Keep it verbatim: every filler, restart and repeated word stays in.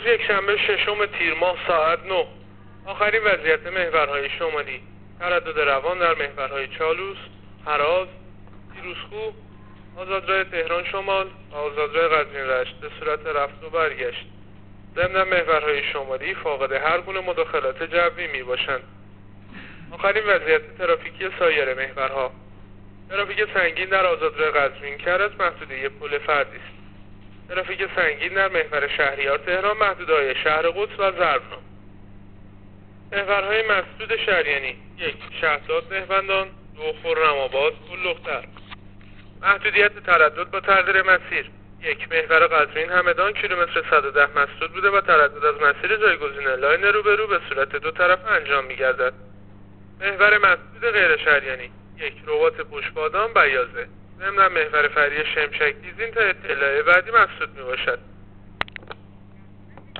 یک شنبه ششم تیر ماه ساعت نه. آخرین وضعیت محورهای شمالی: تردد روان در محورهای چالوس، هراز، پیروزکوه، آزادراه تهران شمال و آزادراه قزوین رشت به صورت رفت و برگشت. ضمن محورهای شمالی فاقد هر گونه مداخلات جوی می باشند. آخرین وضعیت ترافیکی سایر محورها: ترافیک سنگین در آزادراه قزوین کرج محدوده پل فردی است. ترافیک سنگین در محور شهریار تهران محدوده‌های شهر قدس و ضربنام. محورهای مسدود شریانی: یک شهرزاد مهمندان، دو خرم‌آباد پل‌لختر. محدودیت تردد با تغییر مسیر: یک محور قزوین همدان کیلومتر صد و ده مسدود بوده و تردد از مسیر جایگزین لاین روبرو به صورت دو طرف انجام می‌گردد. محور مسدود غیر شریانی: یک رباط پشتبادان بیازه. ضمن محور فری شمشک دیزین تا اطلاع بعدی مسدود میباشد.